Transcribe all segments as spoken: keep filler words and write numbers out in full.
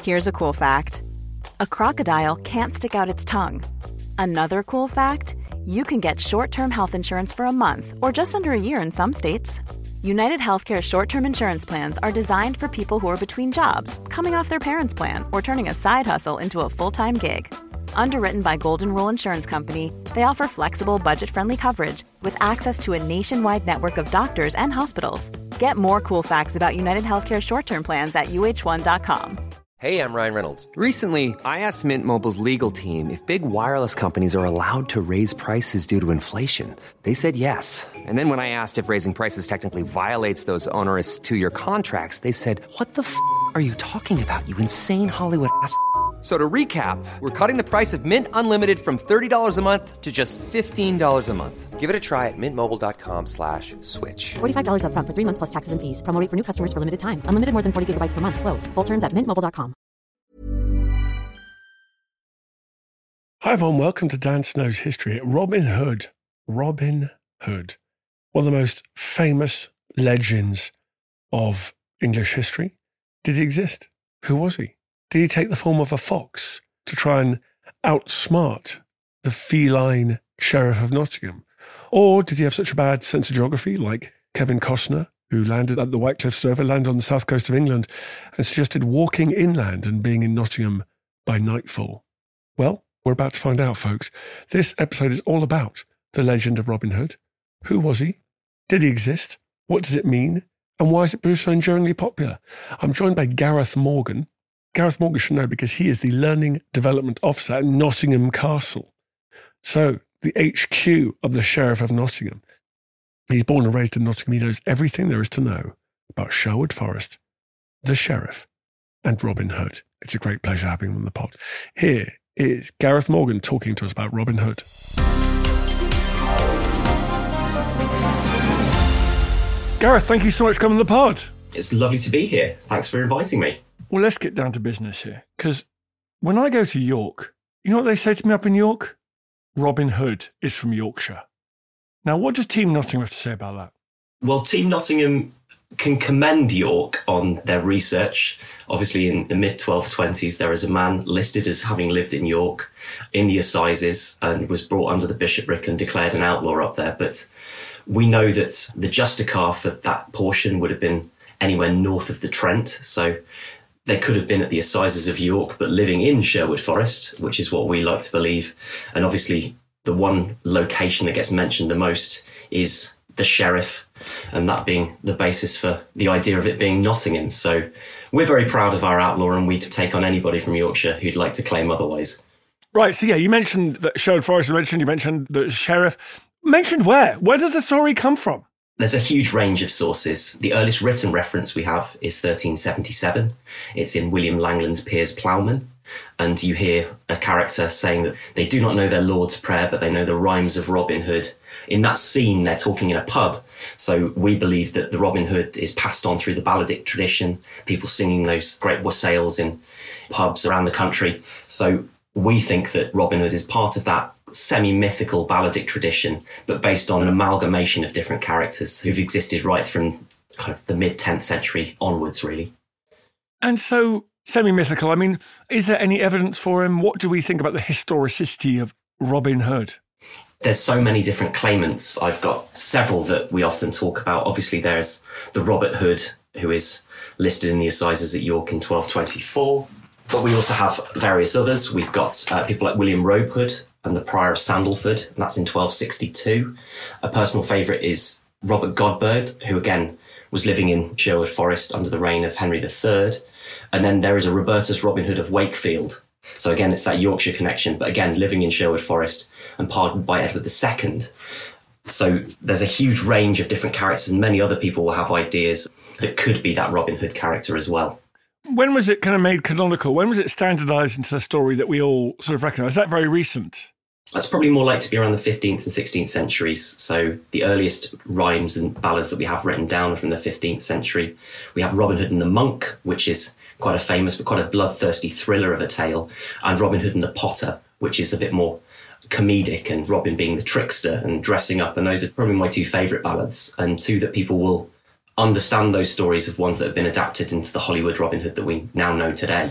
Here's a cool fact. A crocodile can't stick out its tongue. Another cool fact, you can get short-term health insurance for a month or just under a year in some states. United Healthcare short-term insurance plans are designed for people who are between jobs, coming off their parents' plan, or turning a side hustle into a full-time gig. Underwritten by Golden Rule Insurance Company, they offer flexible, budget-friendly coverage with access to a nationwide network of doctors and hospitals. Get more cool facts about United Healthcare short-term plans at U H one dot com. Hey, I'm Ryan Reynolds. Recently, I asked Mint Mobile's legal team if big wireless companies are allowed to raise prices due to inflation. They said yes. And then when I asked if raising prices technically violates those onerous two-year contracts, they said, what the f*** are you talking about, you insane Hollywood ass f- So to recap, we're cutting the price of Mint Unlimited from thirty dollars a month to just fifteen dollars a month. Give it a try at mintmobile.com slash switch. forty-five dollars up front for three months plus taxes and fees. Promo rate for new customers for limited time. Unlimited more than forty gigabytes per month. Slows full terms at mint mobile dot com. Hi everyone, welcome to Dan Snow's History. Robin Hood. Robin Hood. One of the most famous legends of English history. Did he exist? Who was he? Did he take the form of a fox to try and outsmart the feline Sheriff of Nottingham? Or did he have such a bad sense of geography, like Kevin Costner, who landed at the White Cliffs of Dover, landed on the south coast of England, and suggested walking inland and being in Nottingham by nightfall? Well, we're about to find out, folks. This episode is all about the legend of Robin Hood. Who was he? Did he exist? What does it mean? And why is it proved so enduringly popular? I'm joined by Gareth Morgan. Gareth Morgan should know because he is the Learning Development Officer at Nottingham Castle. So, the H Q of the Sheriff of Nottingham. He's born and raised in Nottingham. He knows everything there is to know about Sherwood Forest, the Sheriff, and Robin Hood. It's a great pleasure having him on the pod. Here is Gareth Morgan talking to us about Robin Hood. Gareth, thank you so much for coming on the pod. It's lovely to be here. Thanks for inviting me. Well, let's get down to business here. Because when I go to York, you know what they say to me up in York? Robin Hood is from Yorkshire. Now, what does Team Nottingham have to say about that? Well, Team Nottingham can commend York on their research. Obviously, in the mid twelve twenties, there is a man listed as having lived in York in the Assizes and was brought under the bishopric and declared an outlaw up there. But we know that the Justicar for that portion would have been anywhere north of the Trent. So they could have been at the Assizes of York, but living in Sherwood Forest, which is what we like to believe. And obviously, the one location that gets mentioned the most is the Sheriff, and that being the basis for the idea of it being Nottingham. So we're very proud of our outlaw, and we'd take on anybody from Yorkshire who'd like to claim otherwise. Right, so yeah, you mentioned that Sherwood Forest, you mentioned, you mentioned the Sheriff. Mentioned where? Where does the story come from? There's a huge range of sources. The earliest written reference we have is thirteen seventy-seven. It's in William Langland's Piers Plowman. And you hear a character saying that they do not know their Lord's Prayer, but they know the rhymes of Robin Hood. In that scene, they're talking in a pub. So we believe that the Robin Hood is passed on through the balladic tradition, people singing those great wassails in pubs around the country. So we think that Robin Hood is part of that semi-mythical balladic tradition, but based on an amalgamation of different characters who've existed right from kind of the mid-tenth century onwards, really. And so, semi-mythical, I mean, is there any evidence for him? What do we think about the historicity of Robin Hood? There's so many different claimants. I've got several that we often talk about. Obviously, there's the Robert Hood, who is listed in the Assizes at York in twelve twenty-four. But we also have various others. We've got uh, people like William Ropehood and the Prior of Sandalford, and that's in twelve sixty-two. A personal favourite is Robert Godbird, who again was living in Sherwood Forest under the reign of Henry the Third. And then there is a Robertus Robin Hood of Wakefield. So again, it's that Yorkshire connection, but again, living in Sherwood Forest and pardoned by Edward the Second. So there's a huge range of different characters, and many other people will have ideas that could be that Robin Hood character as well. When was it kind of made canonical? When was it standardised into the story that we all sort of recognise? Is that very recent? That's probably more likely to be around the fifteenth and sixteenth centuries. So the earliest rhymes and ballads that we have written down are from the fifteenth century. We have Robin Hood and the Monk, which is quite a famous but quite a bloodthirsty thriller of a tale, and Robin Hood and the Potter, which is a bit more comedic, and Robin being the trickster and dressing up. And those are probably my two favourite ballads, and two that people will understand those stories of ones that have been adapted into the Hollywood Robin Hood that we now know today.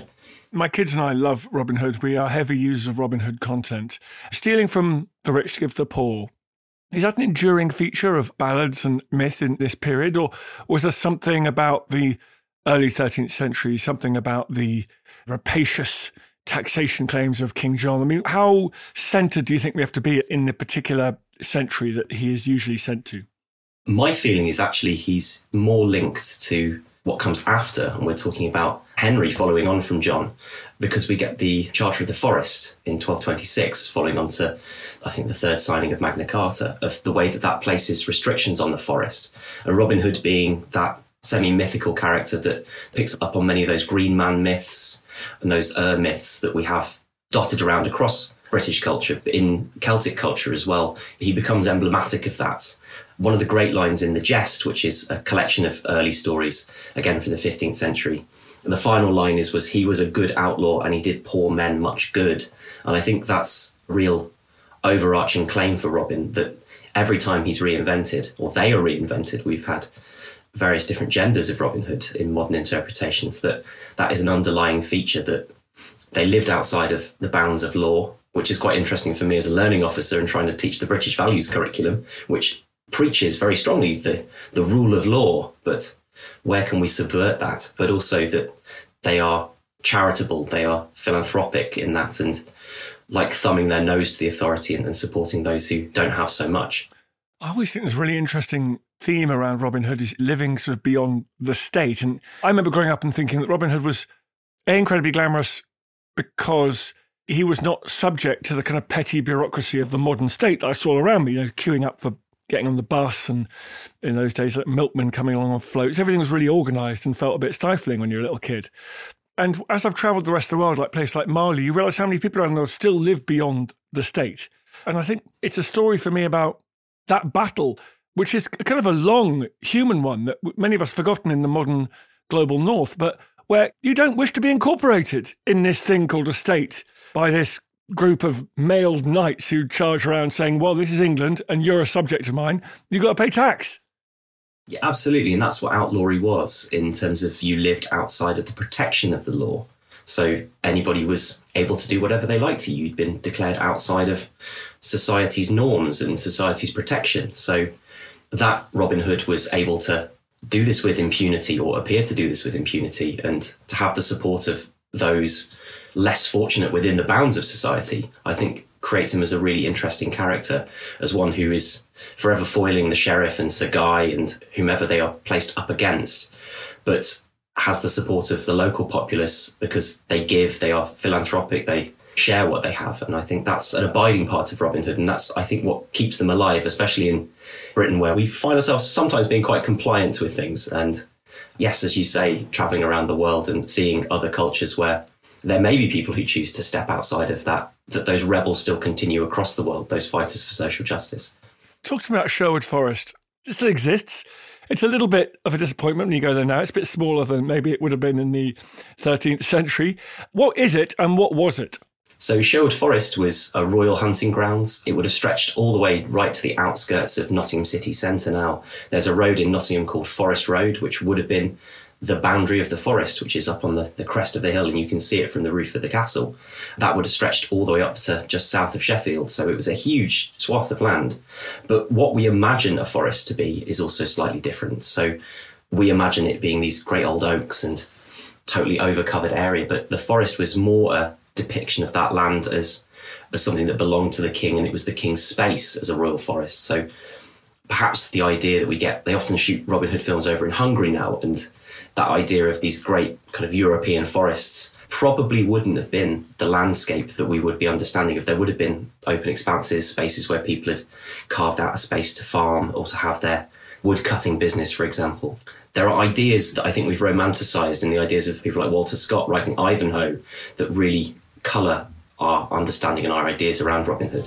My kids and I love Robin Hood. We are heavy users of Robin Hood content. Stealing from the rich to give to the poor. Is that an enduring feature of ballads and myth in this period, or was there something about the early thirteenth century, something about the rapacious taxation claims of King John? I mean, how centred do you think we have to be in the particular century that he is usually sent to? My feeling is actually he's more linked to what comes after, and we're talking about Henry following on from John, because we get the Charter of the Forest in twelve twenty-six, following on to, I think, the third signing of Magna Carta, of the way that that places restrictions on the forest. And Robin Hood being that semi-mythical character that picks up on many of those Green Man myths and those Ur myths that we have dotted around across British culture, but in Celtic culture as well. He becomes emblematic of that. One of the great lines in The Jest, which is a collection of early stories, again from the fifteenth century, the final line is, was he was a good outlaw and he did poor men much good. And I think that's a real overarching claim for Robin, that every time he's reinvented, or they are reinvented, we've had various different genders of Robin Hood in modern interpretations, that that is an underlying feature, that they lived outside of the bounds of law, which is quite interesting for me as a learning officer and trying to teach the British values curriculum, which preaches very strongly the, the rule of law, but where can we subvert that? But also that they are charitable, they are philanthropic in that, and like thumbing their nose to the authority and, and supporting those who don't have so much. I always think there's a really interesting theme around Robin Hood is living sort of beyond the state. And I remember growing up and thinking that Robin Hood was A, incredibly glamorous because he was not subject to the kind of petty bureaucracy of the modern state that I saw around me, you know, queuing up for getting on the bus, and in those days, like milkmen coming along on floats. Everything was really organised and felt a bit stifling when you're a little kid. And as I've travelled the rest of the world, like places like Mali, you realise how many people around the world still live beyond the state. And I think it's a story for me about that battle, which is kind of a long human one that many of us have forgotten in the modern global north, but where you don't wish to be incorporated in this thing called a state by this group of mailed knights who charge around saying, well, this is England and you're a subject of mine, you've got to pay tax. Yeah, absolutely. And that's what outlawry was, in terms of you lived outside of the protection of the law. So anybody was able to do whatever they liked to you. You'd been declared outside of society's norms and society's protection. So that Robin Hood was able to do this with impunity, or appear to do this with impunity, and to have the support of those less fortunate within the bounds of society, I think creates him as a really interesting character, as one who is forever foiling the sheriff and Sir Guy and whomever they are placed up against, but has the support of the local populace because they give, they are philanthropic, they share what they have. And I think that's an abiding part of Robin Hood, and that's, I think, what keeps them alive, especially in Britain, where we find ourselves sometimes being quite compliant with things. And yes, as you say, travelling around the world and seeing other cultures where there may be people who choose to step outside of that, that those rebels still continue across the world, those fighters for social justice. Talk to me about Sherwood Forest. It still exists. It's a little bit of a disappointment when you go there now. It's a bit smaller than maybe it would have been in the thirteenth century. What is it and what was it? So Sherwood Forest was a royal hunting grounds. It would have stretched all the way right to the outskirts of Nottingham city centre now. There's a road in Nottingham called Forest Road, which would have been the boundary of the forest, which is up on the, the crest of the hill, and you can see it from the roof of the castle. That would have stretched all the way up to just south of Sheffield. So it was a huge swath of land. But what we imagine a forest to be is also slightly different. So we imagine it being these great old oaks and totally overcovered area, but the forest was more a depiction of that land as, as something that belonged to the king, and it was the king's space as a royal forest. So perhaps the idea that we get, they often shoot Robin Hood films over in Hungary now, and that idea of these great kind of European forests probably wouldn't have been the landscape that we would be understanding if there would have been open expanses, spaces where people had carved out a space to farm or to have their wood cutting business, for example. There are ideas that I think we've romanticised in the ideas of people like Walter Scott writing Ivanhoe that really colour our understanding and our ideas around Robin Hood.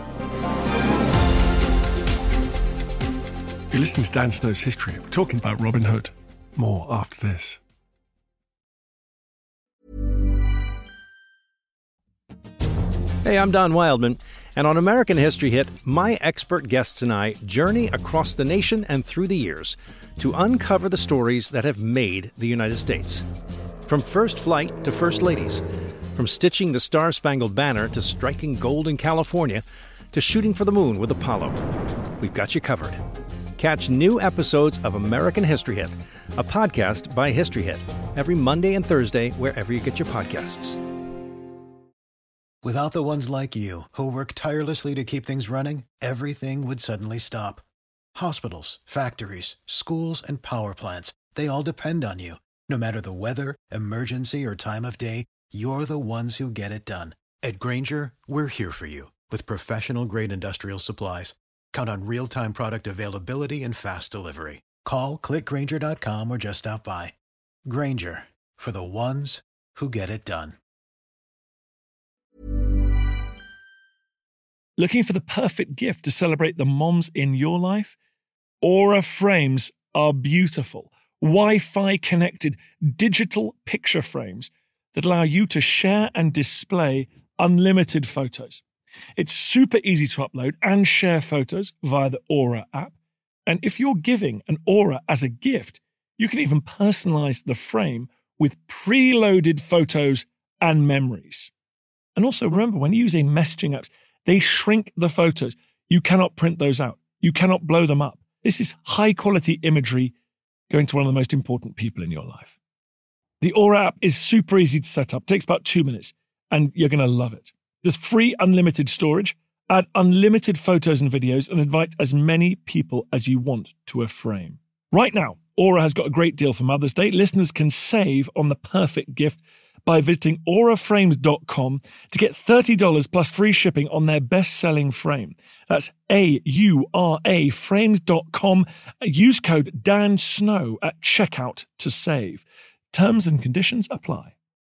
You're listening to Dan Snow's History. We're talking about Robin Hood. More after this. Hey, I'm Don Wildman, and on American History Hit, my expert guests and I journey across the nation and through the years to uncover the stories that have made the United States. From first flight to first ladies, from stitching the Star-Spangled Banner to striking gold in California to shooting for the moon with Apollo, we've got you covered. Catch new episodes of American History Hit, a podcast by History Hit, every Monday and Thursday wherever you get your podcasts. Without the ones like you, who work tirelessly to keep things running, everything would suddenly stop. Hospitals, factories, schools, and power plants, they all depend on you. No matter the weather, emergency, or time of day, you're the ones who get it done. At Grainger, we're here for you with professional-grade industrial supplies. Count on real-time product availability and fast delivery. Call, click Grainger dot com, or just stop by. Grainger, for the ones who get it done. Looking for the perfect gift to celebrate the moms in your life? Aura frames are beautiful, Wi-Fi connected digital picture frames that allow you to share and display unlimited photos. It's super easy to upload and share photos via the Aura app. And if you're giving an Aura as a gift, you can even personalize the frame with preloaded photos and memories. And also remember, when you're using messaging apps, they shrink the photos. You cannot print those out. You cannot blow them up. This is high quality imagery going to one of the most important people in your life. The Aura app is super easy to set up. It takes about two minutes and you're going to love it. There's free unlimited storage, add unlimited photos and videos, and invite as many people as you want to a frame. Right now, Aura has got a great deal for Mother's Day. Listeners can save on the perfect gift by visiting aura frames dot com to get thirty dollars plus free shipping on their best-selling frame. That's A U R A frames dot com. Use code Dan Snow at checkout to save. Terms and conditions apply.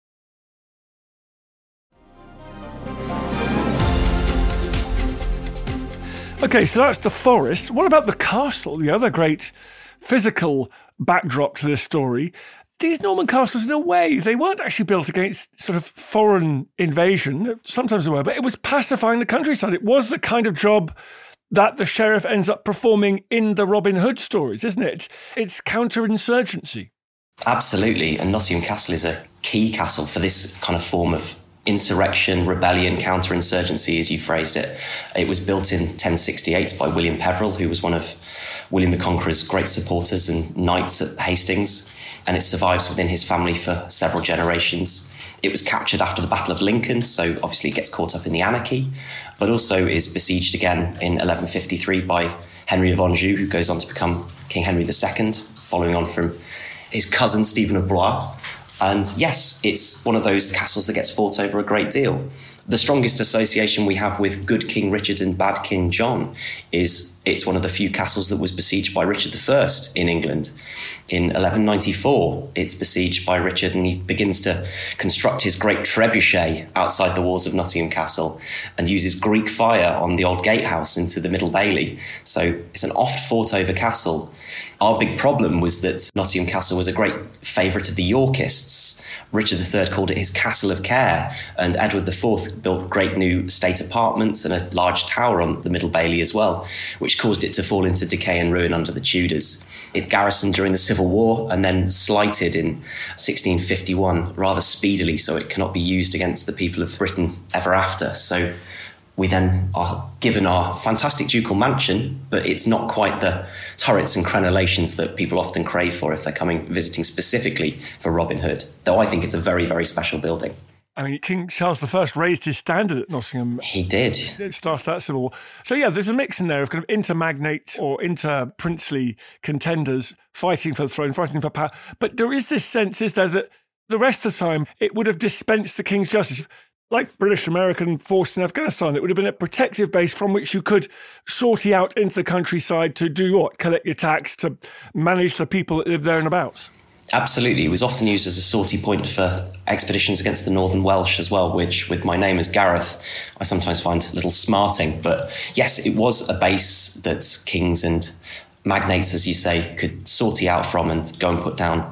Okay, so that's the forest. What about the castle, the other great physical backdrop to this story? These Norman castles, in a way, they weren't actually built against sort of foreign invasion. Sometimes they were, but it was pacifying the countryside. It was the kind of job that the sheriff ends up performing in the Robin Hood stories, isn't it? It's counterinsurgency. Absolutely, and Nottingham Castle is a key castle for this kind of form of insurrection, rebellion, counterinsurgency, as you phrased it. It was built in ten sixty-eight by William Peveril, who was one of William the Conqueror's great supporters and knights at Hastings, and it survives within his family for several generations. It was captured after the Battle of Lincoln, so obviously it gets caught up in the anarchy, but also is besieged again in eleven fifty-three by Henry of Anjou, who goes on to become King Henry the Second, following on from his cousin Stephen of Blois. And yes, it's one of those castles that gets fought over a great deal. The strongest association we have with good King Richard and bad King John is it's one of the few castles that was besieged by Richard the First in England. In eleven ninety-four, it's besieged by Richard, and he begins to construct his great trebuchet outside the walls of Nottingham Castle and uses Greek fire on the old gatehouse into the Middle Bailey. So it's an oft fought over castle. Our big problem was that Nottingham Castle was a great favourite of the Yorkists. Richard the Third called it his Castle of Care, and Edward the Fourth built great new state apartments and a large tower on the Middle Bailey as well, which caused it to fall into decay and ruin under the Tudors. It's garrisoned during the Civil War and then slighted in sixteen fifty-one rather speedily, so it cannot be used against the people of Britain ever after. So we then are given our fantastic ducal mansion, but it's not quite the turrets and crenellations that people often crave for if they're coming visiting specifically for Robin Hood, though I think it's a very, very special building. I mean, King Charles the First raised his standard at Nottingham. He did. It started that Civil War. So yeah, there's a mix in there of kind of inter-magnate or inter-princely contenders fighting for the throne, fighting for power. But there is this sense, is there, that the rest of the time it would have dispensed the King's justice. Like British-American force in Afghanistan, it would have been a protective base from which you could sortie out into the countryside to do what? Collect your tax, to manage the people that live there and abouts. Absolutely. It was often used as a sortie point for expeditions against the Northern Welsh as well, which, with my name as Gareth, I sometimes find a little smarting. But yes, it was a base that kings and magnates, as you say, could sortie out from and go and put down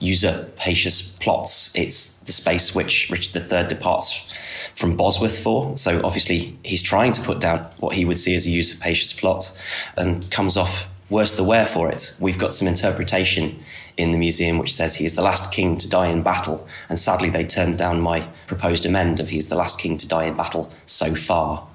usurpacious plots. It's the space which Richard the Third departs from Bosworth for. So obviously he's trying to put down what he would see as a usurpacious plot and comes off worse the wear for it. We've got some interpretation in the museum which says he is the last king to die in battle. And sadly, they turned down my proposed amend of he is the last king to die in battle so far.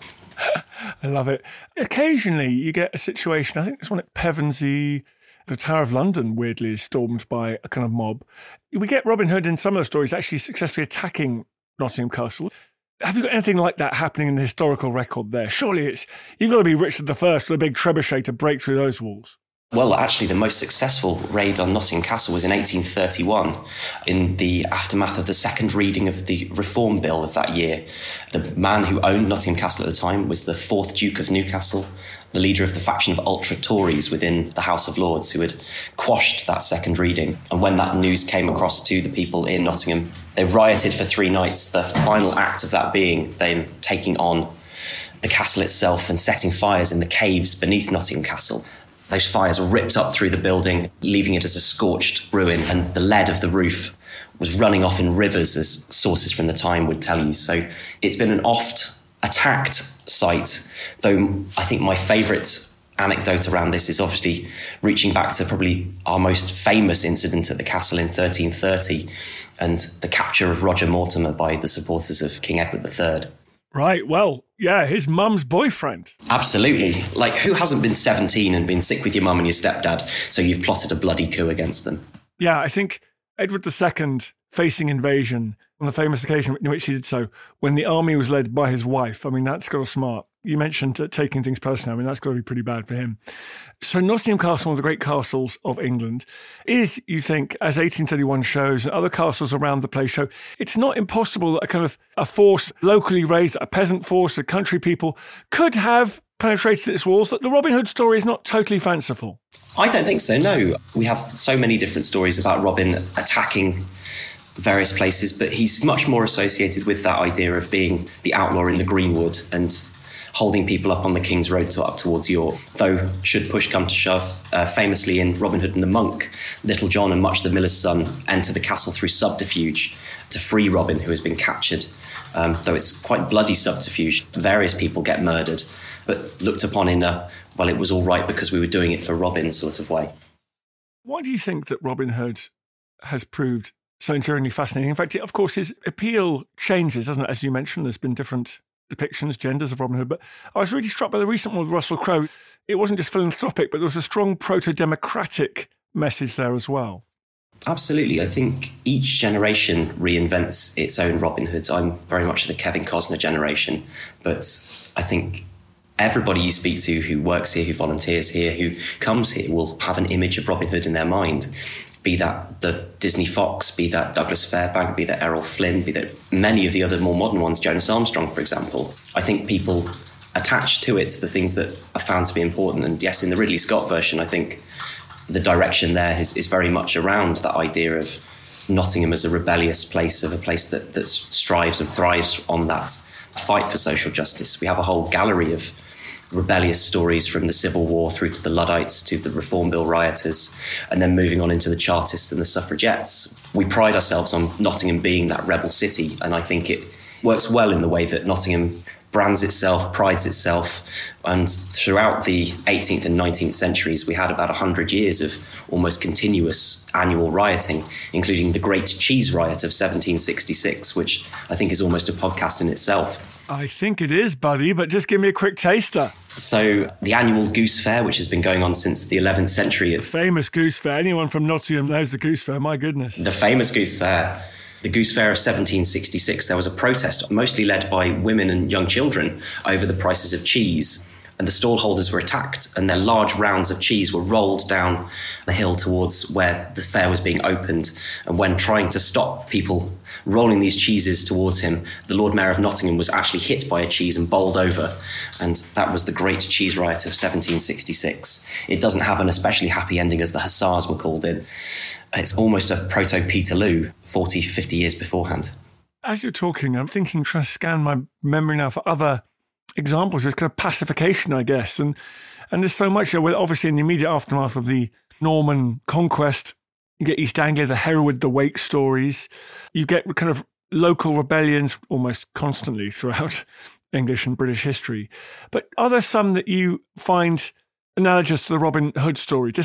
I love it. Occasionally you get a situation, I think there's one at Pevensey, the Tower of London, weirdly, is stormed by a kind of mob. We get Robin Hood in some of the stories actually successfully attacking Nottingham Castle. Have you got anything like that happening in the historical record there? Surely it's you've got to be Richard the First with a big trebuchet to break through those walls. Well, actually, the most successful raid on Nottingham Castle was in eighteen thirty-one, in the aftermath of the second reading of the Reform Bill of that year. The man who owned Nottingham Castle at the time was the fourth Duke of Newcastle, the leader of the faction of ultra-Tories within the House of Lords, who had quashed that second reading. And when that news came across to the people in Nottingham, they rioted for three nights, the final act of that being them taking on the castle itself and setting fires in the caves beneath Nottingham Castle. Those fires ripped up through the building, leaving it as a scorched ruin, and the lead of the roof was running off in rivers, as sources from the time would tell you. So it's been an oft attacked site, though I think my favourite anecdote around this is obviously reaching back to probably our most famous incident at the castle in thirteen thirty and the capture of Roger Mortimer by the supporters of King Edward the Third. Right, well, yeah, his mum's boyfriend. Absolutely. Like, who hasn't been seventeen and been sick with your mum and your stepdad, so you've plotted a bloody coup against them? Yeah, I think Edward the Second facing invasion on the famous occasion in which he did so, when the army was led by his wife. I mean, that's got to smart. You mentioned uh, taking things personally. I mean, that's got to be pretty bad for him. So Nottingham Castle, one of the great castles of England, is, you think, as eighteen thirty-one shows, and other castles around the place show, it's not impossible that a kind of a force locally raised, a peasant force, a country people, could have penetrated its walls. The Robin Hood story is not totally fanciful. I don't think so, no. We have so many different stories about Robin attacking various places, but he's much more associated with that idea of being the outlaw in the greenwood and holding people up on the King's Road to up towards York. Though, should push come to shove, uh, famously in Robin Hood and the Monk, Little John and Much the Miller's son enter the castle through subterfuge to free Robin, who has been captured. Um, though it's quite bloody subterfuge, various people get murdered, but looked upon in a, well, it was all right because we were doing it for Robin sort of way. Why do you think that Robin Hood has proved so enduringly fascinating? In fact, of course, his appeal changes, doesn't it? As you mentioned, there's been different depictions, genders of Robin Hood. But I was really struck by the recent one with Russell Crowe. It wasn't just philanthropic, but there was a strong proto-democratic message there as well. Absolutely. I think each generation reinvents its own Robin Hood. I'm very much the Kevin Costner generation, but I think everybody you speak to who works here, who volunteers here, who comes here will have an image of Robin Hood in their mind. Be that the Disney Fox, be that Douglas Fairbank, be that Errol Flynn, be that many of the other more modern ones, Jonas Armstrong, for example. I think people attach to it the things that are found to be important. And yes, in the Ridley Scott version, I think the direction there is, is very much around that idea of Nottingham as a rebellious place, of a place that, that strives and thrives on that fight for social justice. We have a whole gallery of rebellious stories from the Civil War through to the Luddites to the Reform Bill rioters, and then moving on into the Chartists and the Suffragettes. We pride ourselves on Nottingham being that rebel city, and I think it works well in the way that Nottingham brands itself, prides itself, and throughout the eighteenth and nineteenth centuries, we had about one hundred years of almost continuous annual rioting, including the Great Cheese Riot of seventeen sixty-six, which I think is almost a podcast in itself. I think it is, buddy, but just give me a quick taster. So the annual Goose Fair, which has been going on since the eleventh century. The famous Goose Fair. Anyone from Nottingham knows the Goose Fair, my goodness. The famous Goose Fair. The Goose Fair of seventeen sixty-six, there was a protest, mostly led by women and young children, over the prices of cheese. And the stallholders were attacked, and their large rounds of cheese were rolled down the hill towards where the fair was being opened. And when trying to stop people rolling these cheeses towards him, the Lord Mayor of Nottingham was actually hit by a cheese and bowled over. And that was the Great Cheese Riot of seventeen sixty-six. It doesn't have an especially happy ending, as the Hussars were called in. It's almost a proto-Peterloo, forty, fifty years beforehand. As you're talking, I'm thinking, trying to scan my memory now for other examples. There's kind of pacification, I guess. And and there's so much, you know, obviously in the immediate aftermath of the Norman conquest, you get East Anglia, the Hereward, the Wake stories. You get kind of local rebellions almost constantly throughout English and British history. But are there some that you find analogous to the Robin Hood story? Just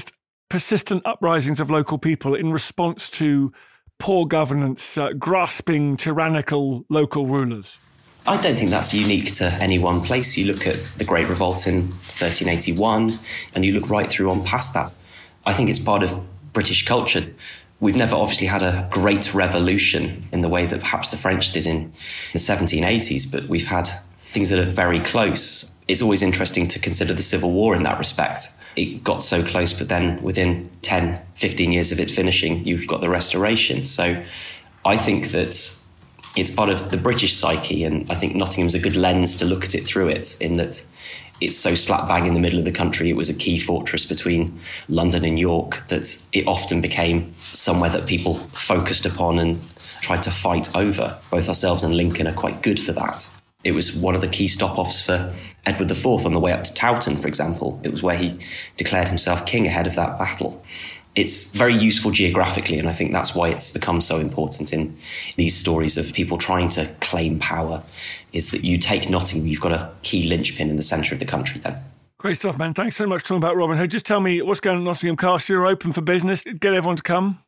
persistent uprisings of local people in response to poor governance, uh, grasping tyrannical local rulers? I don't think that's unique to any one place. You look at the Great Revolt in thirteen eighty-one, and you look right through on past that. I think it's part of British culture. We've never obviously had a great revolution in the way that perhaps the French did in the seventeen eighties, but we've had things that are very close. It's always interesting to consider the Civil War in that respect. It got so close, but then within ten, fifteen years of it finishing, you've got the Restoration. So I think that it's part of the British psyche, and I think Nottingham's a good lens to look at it through it, in that it's so slap bang in the middle of the country. It was a key fortress between London and York that it often became somewhere that people focused upon and tried to fight over. Both ourselves and Lincoln are quite good for that. It was one of the key stop-offs for Edward the Fourth on the way up to Towton, for example. It was where he declared himself king ahead of that battle. It's very useful geographically, and I think that's why it's become so important in these stories of people trying to claim power, is that you take Nottingham, you've got a key linchpin in the centre of the country then. Great stuff, man. Thanks so much for talking about Robin Hood. Just tell me what's going on at Nottingham Castle. You're open for business. Get everyone to come.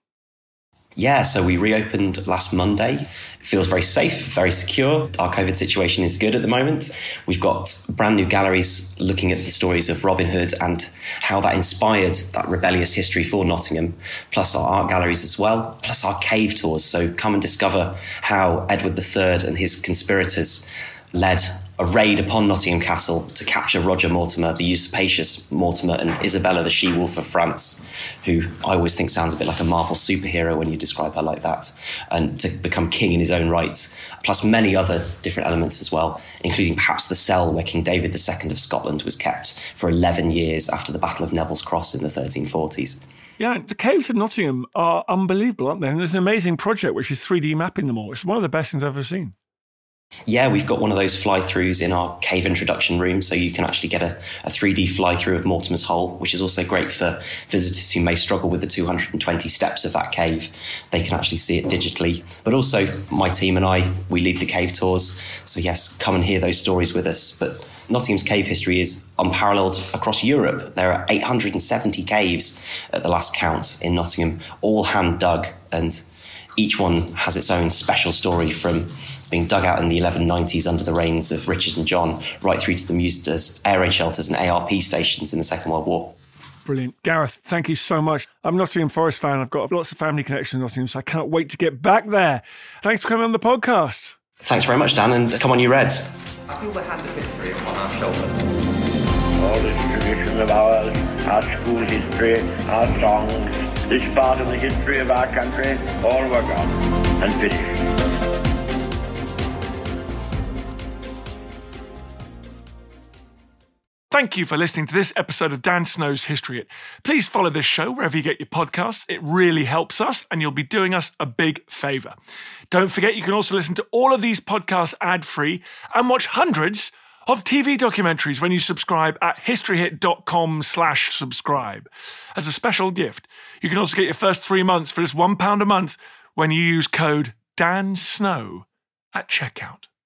Yeah, so we reopened last Monday. It feels very safe, very secure. Our COVID situation is good at the moment. We've got brand new galleries looking at the stories of Robin Hood and how that inspired that rebellious history for Nottingham, plus our art galleries as well, plus our cave tours. So come and discover how Edward the Third and his conspirators led a raid upon Nottingham Castle to capture Roger Mortimer, the usurpacious Mortimer, and Isabella the She-Wolf of France, who I always think sounds a bit like a Marvel superhero when you describe her like that, and to become king in his own right, plus many other different elements as well, including perhaps the cell where King David the Second of Scotland was kept for eleven years after the Battle of Neville's Cross in the thirteen forties. Yeah, the caves of Nottingham are unbelievable, aren't they? And there's an amazing project which is three D mapping them all. It's one of the best things I've ever seen. Yeah, we've got one of those fly-throughs in our cave introduction room, so you can actually get a, a three D fly-through of Mortimer's Hole, which is also great for visitors who may struggle with the two hundred twenty steps of that cave. They can actually see it digitally. But also, my team and I, we lead the cave tours. So yes, come and hear those stories with us. But Nottingham's cave history is unparalleled across Europe. There are eight hundred seventy caves at the last count in Nottingham, all hand-dug, and each one has its own special story, from being dug out in the eleven nineties under the reigns of Richard and John, right through to the used as air raid shelters and A R P stations in the Second World War. Brilliant. Gareth, thank you so much. I'm a Nottingham Forest fan. I've got lots of family connections in Nottingham, so I cannot wait to get back there. Thanks for coming on the podcast. Thanks very much, Dan, and come on, you Reds. I feel the hand of history upon our shoulders. All this tradition of ours, our school history, our songs, this part of the history of our country, all were gone and finished. Thank you for listening to this episode of Dan Snow's History Hit. Please follow this show wherever you get your podcasts. It really helps us, and you'll be doing us a big favour. Don't forget, you can also listen to all of these podcasts ad-free and watch hundreds of T V documentaries when you subscribe at historyhit.com slash subscribe. As a special gift, you can also get your first three months for just one pound a month when you use code DANSNOW at checkout.